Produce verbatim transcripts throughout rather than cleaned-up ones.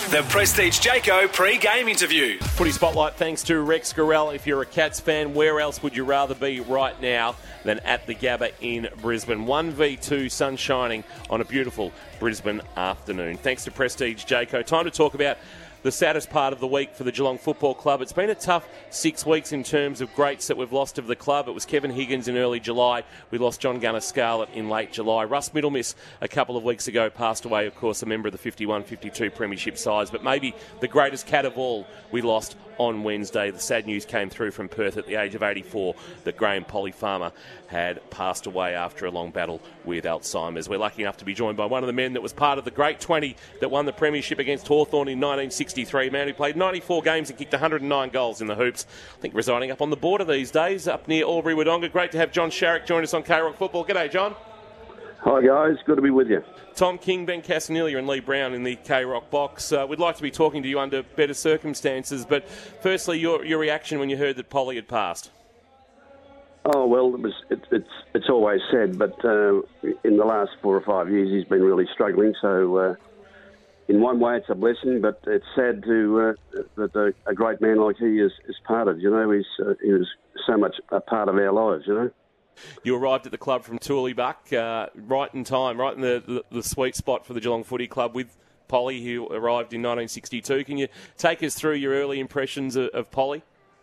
The Prestige Jayco pre-game interview. Footy Spotlight thanks to Rex Gorell. If you're a Cats fan, where else would you rather be right now than at the Gabba in Brisbane? one v two, sun shining on a beautiful Brisbane afternoon. Thanks to Prestige Jayco. Time to talk about the saddest part of the week for the Geelong Football Club. It's been a tough six weeks in terms of greats that we've lost of the club. It was Kevin Higgins in early July. We lost John Gunnar Scarlett in late July. Russ Middlemiss a couple of weeks ago passed away, of course, a member of the fifty-one fifty-two premiership sides. But maybe the greatest cat of all we lost on Wednesday. The sad news came through from Perth at the age of eighty-four that Graham Polly-Farmer had passed away after a long battle with Alzheimer's. We're lucky enough to be joined by one of the men that was part of the great twenty that won the premiership against Hawthorn in nineteen sixty-three. Man who played ninety-four games and kicked one hundred nine goals in the hoops. I think residing up on the border these days, up near Albury-Wodonga. Great to have John Sharrock join us on K-Rock Football. G'day, John. Hi, guys. Good to be with you. Tom King, Ben Castanelia and Lee Brown in the K-Rock box. Uh, we'd like to be talking to you under better circumstances, but firstly, your your reaction when you heard that Polly had passed. Oh, well, it was, it, it's it's always said, but uh, in the last four or five years he's been really struggling, so uh, in one way it's a blessing, but it's sad to uh, that a, a great man like he is, is parted, you know. He's, uh, he was so much a part of our lives, you know. You arrived at the club from Tooleybuck, uh, right in time, right in the, the, the sweet spot for the Geelong Footy Club with Polly, who arrived in nineteen sixty-two. Can you take us through your early impressions of, of Polly?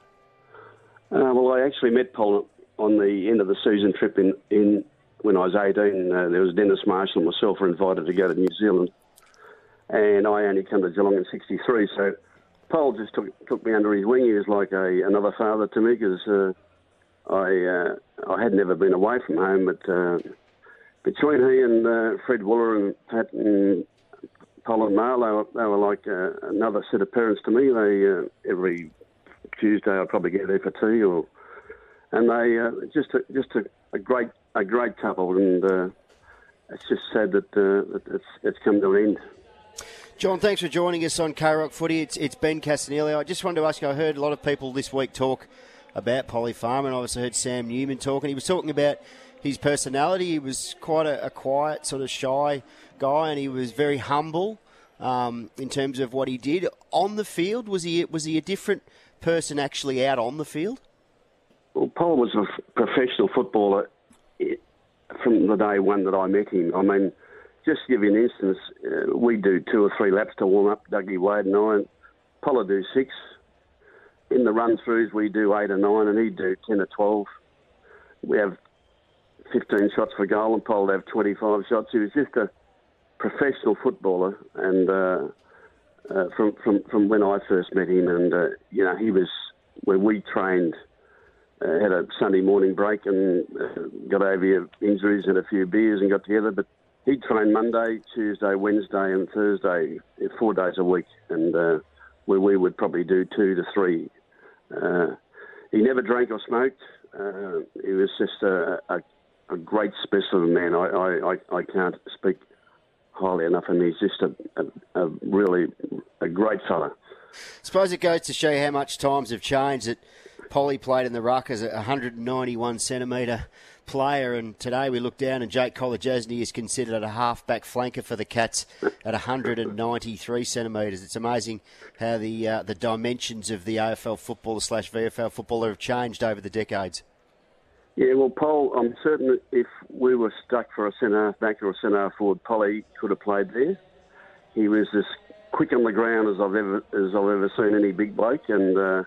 Uh, well, I actually met Paul on the end of the season trip in, in when I was eighteen. Uh, there was Dennis Marshall and myself were invited to go to New Zealand, and I only come to Geelong in sixty-three. So Paul just took took me under his wing. He was like a, another father to me because uh, I uh, I had never been away from home. But uh, between he and uh, Fred Wooler and Pat and Paul and Marl, they were, they were like uh, another set of parents to me. They uh, every Tuesday I'd probably get there for tea, or and they uh, just a, just a, a great a great couple, and uh, it's just sad that, uh, that it's it's come to an end. John, thanks for joining us on K-Rock Footy. It's it's Ben Castanelia. I just wanted to ask you, I heard a lot of people this week talk about Polly Farmer, and I obviously heard Sam Newman talking. He was talking about his personality. He was quite a, a quiet, sort of shy guy, and he was very humble um, in terms of what he did on the field. Was he was he a different person actually out on the field? Well, Paul was a f- professional footballer from the day one that I met him. I mean, just to give you an instance, uh, we do two or three laps to warm up, Dougie Wade and I, and Paul would do six. In the run-throughs, we do eight or nine, and he'd do ten or twelve. We have fifteen shots for goal, and Paul would have twenty-five shots. He was just a professional footballer, and uh, uh, from, from from when I first met him, and uh, you know, he was when we trained, uh, had a Sunday morning break and uh, got over your injuries and a few beers and got together. But he'd train Monday, Tuesday, Wednesday, and Thursday, four days a week, and uh, where we would probably do two to three. Uh, he never drank or smoked. Uh, he was just a, a, a great specimen man. I, I, I, I can't speak highly enough of him. He's just a, a, a really a great fella. I suppose it goes to show how much times have changed. That Polly played in the ruck as a one hundred ninety-one centimetre player, and today we look down and Jake Kolodjasny is considered a half-back flanker for the Cats at one hundred ninety-three centimetres. It's amazing how the uh, the dimensions of the A F L footballer slash V F L footballer have changed over the decades. Yeah, well, Paul, I'm certain that if we were stuck for a centre-half-back or a centre-half-forward, Polly could have played there. He was as quick on the ground as I've ever as I've ever seen any big bloke, and uh,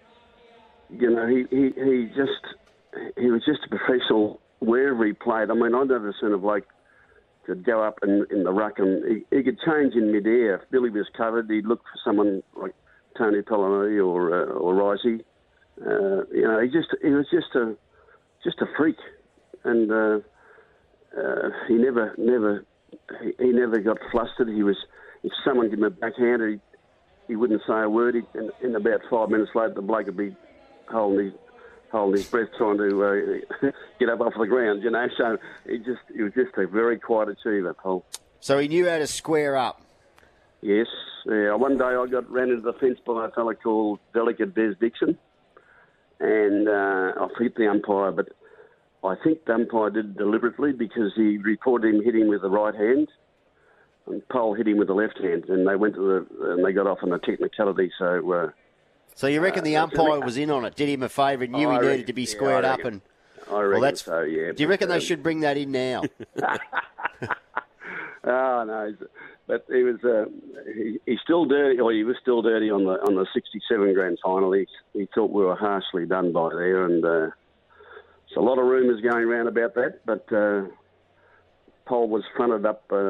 you know, he, he, he just he was just a professional wherever he played. I mean, I've never seen a bloke could go up in, in the ruck and he, he could change in mid-air. If Billy was covered, he'd look for someone like Tony Polonari or uh, or Risey. Uh, you know, he just he was just a just a freak, and uh, uh, he never never he, he never got flustered. He was if someone gave him a backhand, he he wouldn't say a word. He, in, in about five minutes later, the bloke would be holding his holding his breath, trying to uh, get up off the ground, you know. So he just he was just a very quiet achiever, Paul. So he knew how to square up. Yes. Yeah. One day I got ran into the fence by a fella called Delicate Des Dixon, and uh, I hit the umpire, but I think the umpire did it deliberately because he reported him hitting with the right hand, and Pole hit him with the left hand, and they went to the and they got off on a technicality. So, uh, so you reckon the umpire was in on it, did him a favour, knew I he reckon, needed to be yeah, squared I up, reckon. and I reckon well, that's so. Yeah. Do you reckon but, they um, should bring that in now? Oh no, he's- but he was uh, he, he's still dirty, or he was still dirty on the on the sixty-seven grand final. He he thought we were harshly done by there, and uh, there's a lot of rumours going around about that. But uh, Pole was fronted up uh,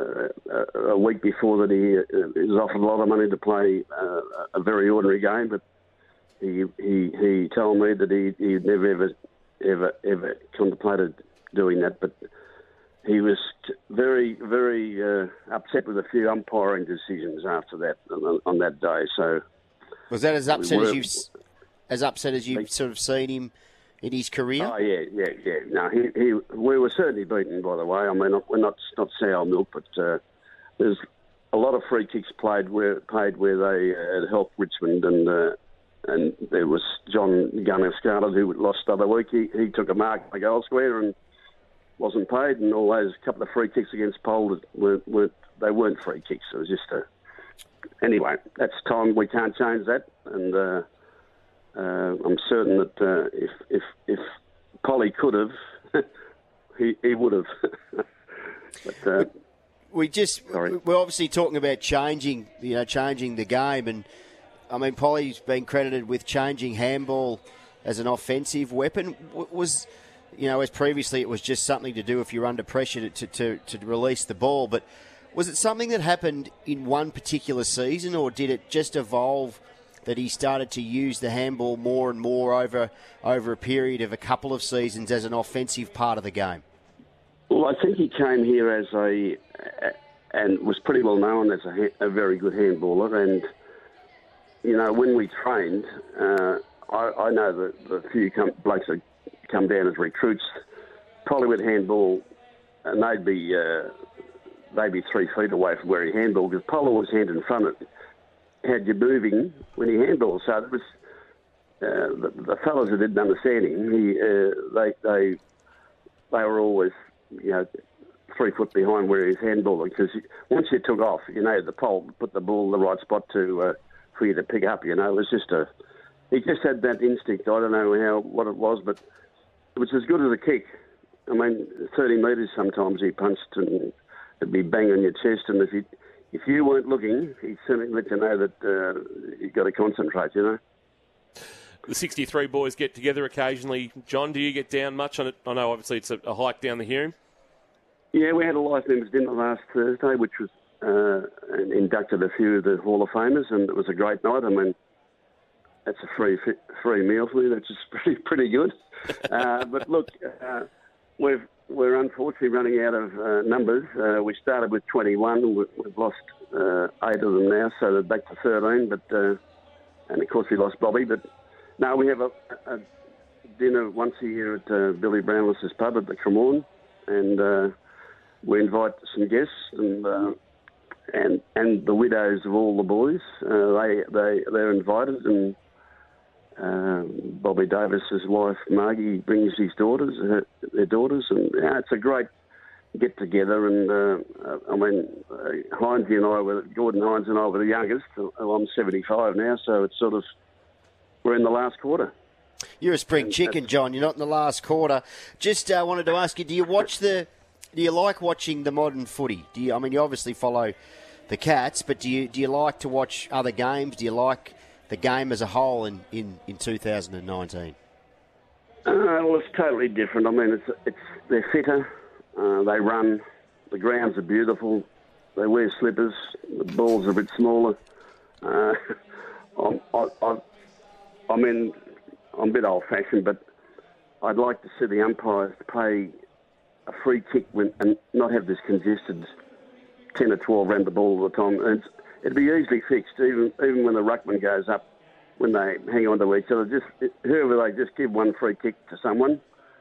a, a week before that he, uh, he was offered a lot of money to play uh, a very ordinary game, but he he he told me that he he'd never ever ever ever contemplated doing that, but he was very, very uh, upset with a few umpiring decisions after that on, on that day. So was that as upset we as were, you've as upset as you've sort of seen him in his career? Oh yeah, yeah, yeah. No, he, he we were certainly beaten. By the way, I mean we're not not sour milk, but uh, there's a lot of free kicks played where played where they uh, had helped Richmond, and uh, and there was John Gunnar Scarlett who lost the other week. He he took a mark on the goal square and wasn't paid, and all those couple of free kicks against Pole weren't, weren't they weren't free kicks. It was just a anyway. That's time. We can't change that, and uh, uh, I'm certain that uh, if if if Polly could have, he he would have. but uh, we just sorry. we're obviously talking about changing, you know, changing the game, and I mean Polly's been credited with changing handball as an offensive weapon. Was You know, as previously it was just something to do if you're under pressure to, to, to release the ball. But was it something that happened in one particular season, or did it just evolve that he started to use the handball more and more over over a period of a couple of seasons as an offensive part of the game? Well, I think he came here as a, and was pretty well known as a, a very good handballer. And, you know, when we trained, uh, I, I know that the few blokes that come down as recruits, probably with handball, and they'd be uh, they'd be three feet away from where he handballed, because Polo was hand in front of had you moving when he handballed. So it was uh, the, the fellas who didn't understand him. He uh, they they they were always you know three foot behind where he's handballing, because once you took off, you know the pole put the ball in the right spot to uh, for you to pick up. You know, it was just a he just had that instinct. I don't know how what it was, but it was as good as a kick. I mean, thirty metres sometimes he punched and it'd be bang on your chest. And if you, if you weren't looking, he'd certainly let you know that uh, you've got to concentrate, you know. The sixty-three boys get together occasionally. John, do you get down much on it? I know obviously it's a, a hike down the Hume. Yeah, we had a life members dinner last Thursday, which was uh, inducted a few of the Hall of Famers, and it was a great night. I mean, that's a free free meal for me. That's just pretty pretty good. Uh, but look, uh, we've, we're unfortunately running out of uh, numbers. Uh, we started with twenty-one. We've, we've lost uh, eight of them now, so they're back to thirteen. But uh, and of course we lost Bobby. But no, we have a, a dinner once a year at uh, Billy Brownless's pub at the Cremorne, and uh, we invite some guests and uh, and and the widows of all the boys. Uh, they they they're invited, and Um, Bobby Davis's wife Margie brings his daughters, her, their daughters, and yeah, it's a great get together. And uh, I mean, uh, Heinze and I were Gordon Hines and I were the youngest. I'm seventy-five now, so it's sort of we're in the last quarter. You're a spring chicken, John. You're not in the last quarter. Just uh, wanted to ask you: Do you watch the? Do you like watching the modern footy? Do you? I mean, you obviously follow the Cats, but do you? Do you like to watch other games? Do you like the game as a whole in, in, in two thousand nineteen? Uh, well, it's totally different. I mean, it's it's they're fitter, uh, they run, the grounds are beautiful, they wear slippers, the balls are a bit smaller. Uh, I, I, I, I mean, I'm a bit old-fashioned, but I'd like to see the umpires play a free kick when, and not have this congested ten or twelve around the ball all the time. And it's, it'd be easily fixed, even even when the ruckman goes up, when they hang on to each other. Just whoever they just give one free kick to someone,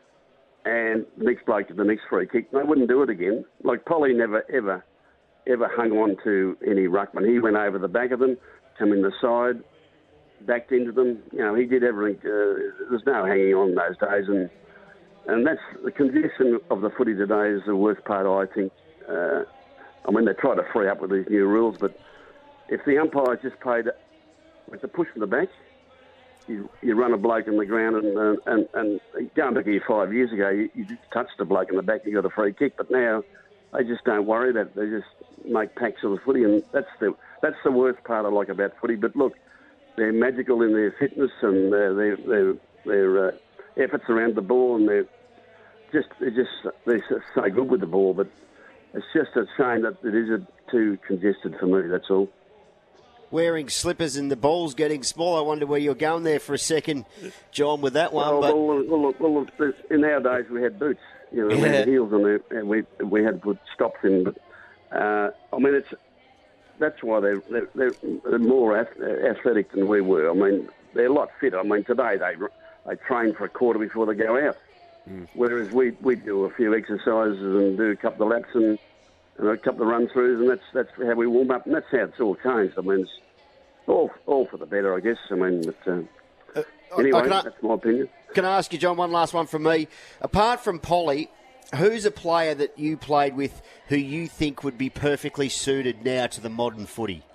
and the next bloke to the next free kick. They wouldn't do it again. Like Polly never ever ever hung on to any ruckman. He went over the back of them, come in the side, backed into them. You know, he did everything. Uh, there's no hanging on those days, and and that's the congestion of the footy today is the worst part, I think. Uh, I mean, they try to free up with these new rules, but if the umpire just played with the push from the back, you, you run a bloke in the ground, and and, and, and going back here five years ago, you, you just touched a bloke in the back, you got a free kick. But now they just don't worry about it. They just make packs of the footy, and that's the that's the worst part I like about footy. But look, they're magical in their fitness and their their their, their uh, efforts around the ball, and they're just they're just they're so good with the ball. But it's just a shame that it is a, too congested for me. That's all. Wearing slippers and the ball's getting small. I wonder where you're going there for a second, John, with that one. Well, but... well, well, well, well, in our days we had boots, you know, we Yeah. had heels on there, and we we had to put stops in. But uh, I mean, it's that's why they're they're, they're more athletic than we were. I mean, they're a lot fitter. I mean, today they they train for a quarter before they go out, mm. whereas we we do a few exercises and do a couple of laps and. And a couple of run-throughs, and that's that's how we warm up, and that's how it's all changed. I mean, it's all all for the better, I guess. I mean, but uh, uh, anyway, I, that's my opinion. Can I ask you, John, one last one from me? Apart from Polly, who's a player that you played with who you think would be perfectly suited now to the modern footy?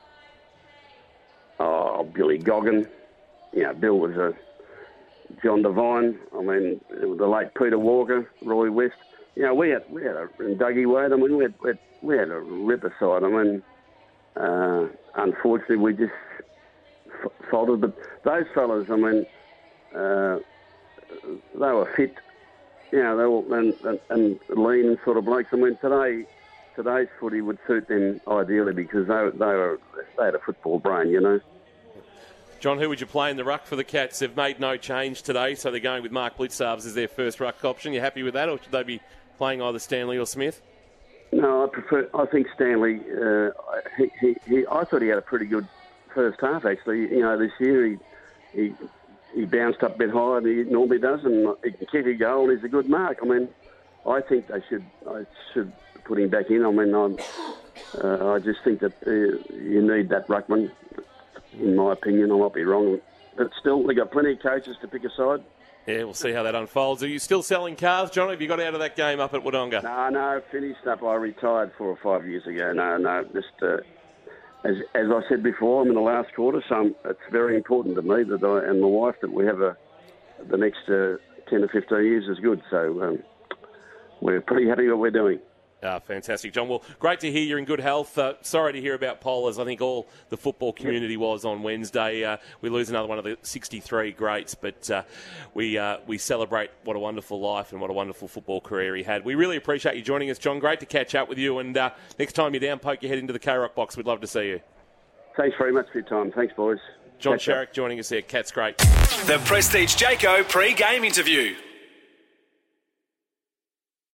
Oh, Billy Goggin. You know, Bill was a John Devine. I mean, the late Peter Walker, Roy West. You know, we had we had a and Dougie Wade. I mean, we had we had, we had a ripper side. I mean, uh, unfortunately, we just f- faltered. But those fellas, I mean, uh, they were fit. You know, they were and, and, and lean sort of blokes. I mean, today today's footy would suit them ideally because they they were they had a football brain. You know. John, who would you play in the ruck for the Cats? They've made no change today, so they're going with Mark Blitzarves as their first ruck option. You happy with that, or should they be playing either Stanley or Smith? No, I prefer. I think Stanley. Uh, he, he, he, I thought he had a pretty good first half. Actually, you know, this year he he, he bounced up a bit higher than he normally does, and he can kick a goal. And he's a good mark. I mean, I think they should. I should put him back in. I mean, I'm, uh, I just think that uh, you need that ruckman. In my opinion, I might be wrong, but still, they got plenty of coaches to pick a side. Yeah, we'll see how that unfolds. Are you still selling cars, John? Have you got out of that game up at Wodonga? No, no, finished up. I retired four or five years ago. No, no, just uh, as as I said before, I'm in the last quarter, so I'm, it's very important to me that I and my wife that we have a the next uh, ten or fifteen years is good. So um, we're pretty happy with what we're doing. Ah, fantastic, John. Well, great to hear you're in good health. Uh, sorry to hear about Pollers. I think all the football community was on Wednesday. Uh, we lose another one of the sixty-three greats, but uh, we uh, we celebrate what a wonderful life and what a wonderful football career he had. We really appreciate you joining us, John. Great to catch up with you. And uh, next time you're down, poke your head into the K-Rock box. We'd love to see you. Thanks very much for your time. Thanks, boys. John Catch Sharrock up. joining us there. Cat's great. The Prestige Jayco pre-game interview.